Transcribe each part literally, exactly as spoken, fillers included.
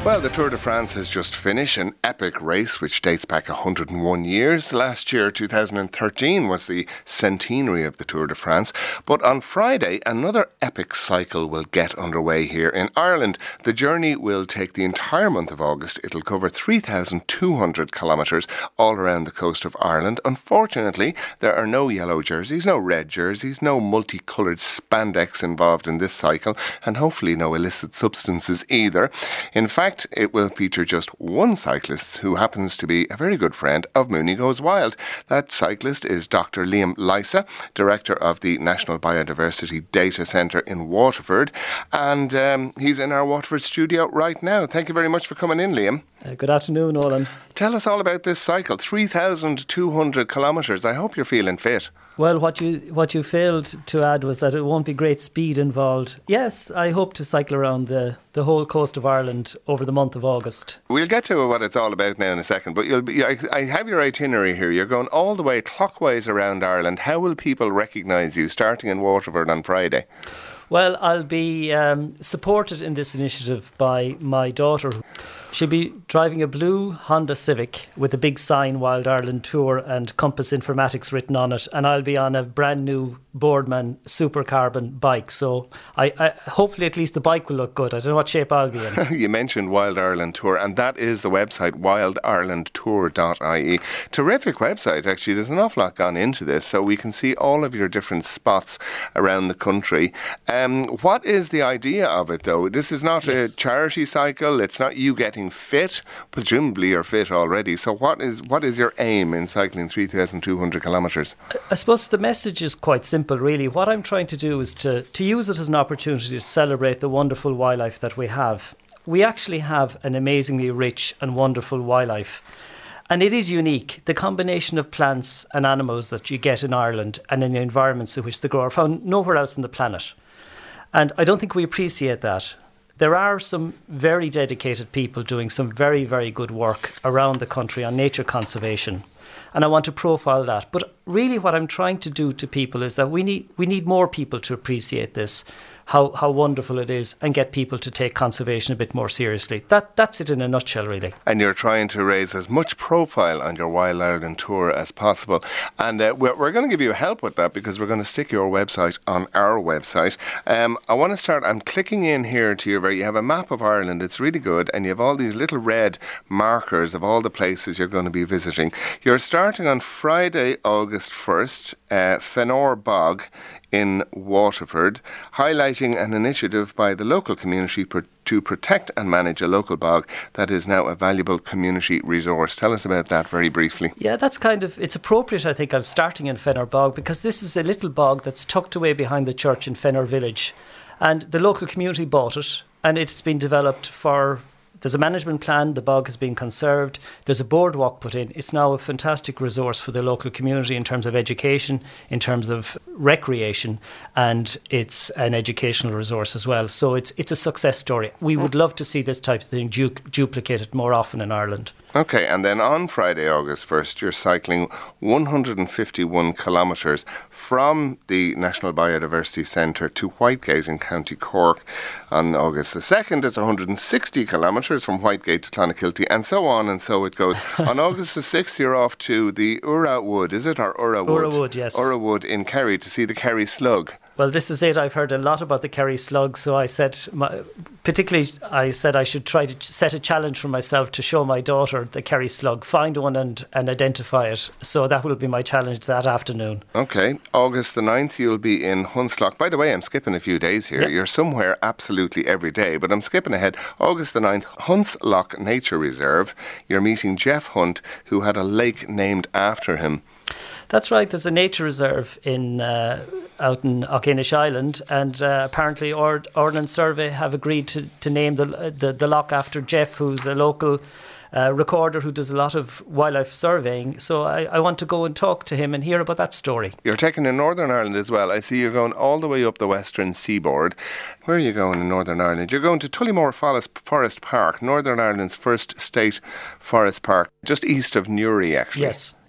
Well, the Tour de France has just finished, an epic race which dates back one hundred and one years. Last year, two thousand thirteen, was the centenary of the Tour de France. But on Friday, another epic cycle will get underway here in Ireland. The journey will take the entire month of August. It'll cover three thousand two hundred kilometres all around the coast of Ireland. Unfortunately, there are no yellow jerseys, no red jerseys, no multicoloured spandex involved in this cycle, and hopefully no illicit substances either. In fact, it will feature just one cyclist who happens to be a very good friend of Mooney Goes Wild. That cyclist is Doctor Liam Lysa, Director of the National Biodiversity Data Centre in Waterford, and um, he's in our Waterford studio right now. Thank you very much for coming in, Liam. Uh, good afternoon, Olin. Tell us all about this cycle, three thousand two hundred kilometres. I hope you're feeling fit. Well, what you what you failed to add was that it won't be great speed involved. Yes, I hope to cycle around the, the whole coast of Ireland over the month of August. We'll get to what it's all about now in a second, but you'll be, I, I have your itinerary here. You're going all the way clockwise around Ireland. How will people recognise you starting in Waterford on Friday? Well, I'll be um, supported in this initiative by my daughter. She'll be driving a blue Honda Civic with a big sign, Wild Ireland Tour, and Compass Informatics written on it. And I'll be on a brand new Boardman Super Carbon bike. So I, I hopefully at least the bike will look good. I don't know what shape I'll be in. You mentioned Wild Ireland Tour, and that is the website, wild ireland tour dot I E. Terrific website, actually. There's an awful lot gone into this, so we can see all of your different spots around the country. Um, what is the idea of it, though? This is not yes. a charity cycle. It's not you getting fit. Presumably you're fit already. So what is what is your aim in cycling three thousand two hundred kilometres? I suppose the message is quite simple, really. What I'm trying to do is to, to use it as an opportunity to celebrate the wonderful wildlife that we have. We actually have an amazingly rich and wonderful wildlife. And it is unique. The combination of plants and animals that you get in Ireland and in the environments in which they grow are found nowhere else on the planet. And I don't think we appreciate that. There are some very dedicated people doing some very, very good work around the country on nature conservation. And I want to profile that. But really what I'm trying to do to people is that we need we need more people to appreciate this, how how wonderful it is, and get people to take conservation a bit more seriously. That That's it in a nutshell, really. And you're trying to raise as much profile on your Wild Ireland Tour as possible. And uh, we're, we're going to give you help with that, because we're going to stick your website on our website. Um, I want to start, I'm clicking in here to your very, you have a map of Ireland, it's really good, and you have all these little red markers of all the places you're going to be visiting. You're starting on Friday, August first, uh, Fenor Bog in Waterford, highlighting an initiative by the local community pro- to protect and manage a local bog that is now a valuable community resource. Tell us about that very briefly. Yeah, that's kind of, it's appropriate, I think, I'm starting in Fenor Bog, because this is a little bog that's tucked away behind the church in Fenor Village. And the local community bought it, and it's been developed for... There's a management plan, the bog has been conserved, there's a boardwalk put in. It's now a fantastic resource for the local community in terms of education, in terms of recreation, and it's an educational resource as well. So it's it's a success story. We would love to see this type of thing du- duplicated more often in Ireland. Okay, and then on Friday, August first, you're cycling one hundred fifty-one kilometres from the National Biodiversity Centre to Whitegate in County Cork. On August the second, it's one hundred sixty kilometres from Whitegate to Clonakilty, and so on and so it goes. On August the sixth, you're off to the Ura Wood, is it? Or Ura Wood? Ura Wood, yes. Ura Wood in Kerry to see the Kerry Slug. Well, this is it. I've heard a lot about the Kerry Slug, so I said, my, particularly, I said I should try to set a challenge for myself to show my daughter the Kerry Slug, find one and, and identify it. So that will be my challenge that afternoon. Okay. August the ninth, you'll be in Hunslock. By the way, I'm skipping a few days here. Yep. You're somewhere absolutely every day, but I'm skipping ahead. August the ninth, Hunslock Nature Reserve. You're meeting Jeff Hunt, who had a lake named after him. That's right. There's a nature reserve in uh, out in Auchenish Island, and uh, apparently Ord- Ordnance Survey have agreed to, to name the, the the loch after Jeff, who's a local uh, recorder who does a lot of wildlife surveying. So I, I want to go and talk to him and hear about that story. You're taking in Northern Ireland as well. I see you're going all the way up the western seaboard. Where are you going in Northern Ireland? You're going to Tullymore Forest, Forest Park, Northern Ireland's first state forest park, just east of Newry, actually. Yes.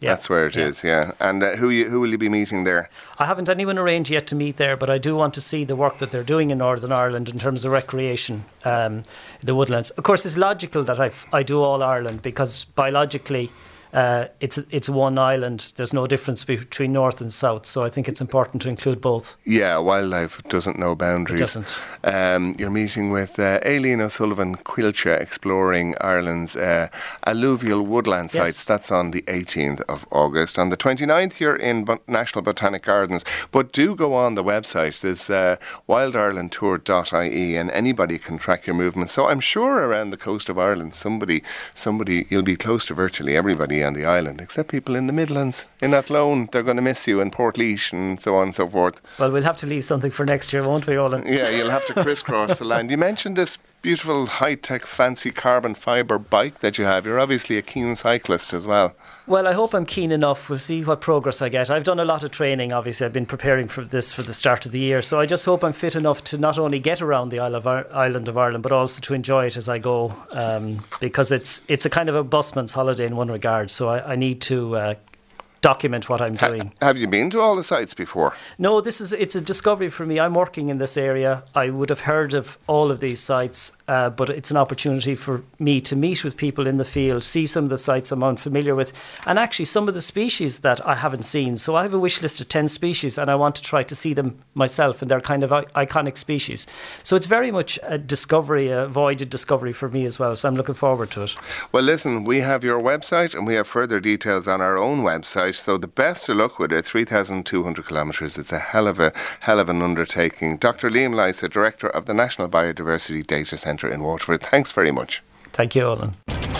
Yeah. That's where it yeah. is, yeah. And uh, who you, who will you be meeting there? I haven't anyone arranged yet to meet there, but I do want to see the work that they're doing in Northern Ireland in terms of recreation, um, the woodlands. Of course, it's logical that I I do all Ireland because biologically uh, it's it's one island. There's no difference between north and south, so I think it's important to include both. Yeah, wildlife doesn't know boundaries. It doesn't. Um, you're meeting with uh, Aileen O'Sullivan Quilcha, exploring Ireland's uh, alluvial woodland sites. Yes. That's on the eighteenth of August. On the twenty-ninth, you're in Bo- National Botanic Gardens. But do go on the website. There's uh, wild ireland tour dot I E, and anybody can track your movements. So I'm sure around the coast of Ireland, somebody, somebody, you'll be close to virtually everybody on the island, except people in the Midlands. In Athlone, they're going to miss you, in Portlaoise and so on and so forth. Well, we'll have to leave something for next year, won't we, Olin? Yeah, you'll have to crisscross the land. You mentioned this beautiful high-tech fancy carbon fibre bike that you have. You're obviously a keen cyclist as well. Well, I hope I'm keen enough. We'll see what progress I get. I've done a lot of training, obviously. I've been preparing for this for the start of the year. So I just hope I'm fit enough to not only get around the Isle of Ar- island of Ireland, but also to enjoy it as I go. Um, because it's it's a kind of a busman's holiday in one regard. So I, I need to uh, document what I'm doing. Ha- have you been to all the sites before? No, this is it's a discovery for me. I'm working in this area. I would have heard of all of these sites, uh, but it's an opportunity for me to meet with people in the field, see some of the sites I'm unfamiliar with, and actually some of the species that I haven't seen. So I have a wish list of ten species, and I want to try to see them myself, and they're kind of I- iconic species. So it's very much a discovery, a voided discovery for me as well. So I'm looking forward to it. Well, listen, we have your website, and we have further details on our own website. So the best of luck with it. three thousand two hundred kilometres. It's a hell of a hell of an undertaking. Doctor Liam Lysa, Director of the National Biodiversity Data Centre in Waterford. Thanks very much. Thank you, Olin.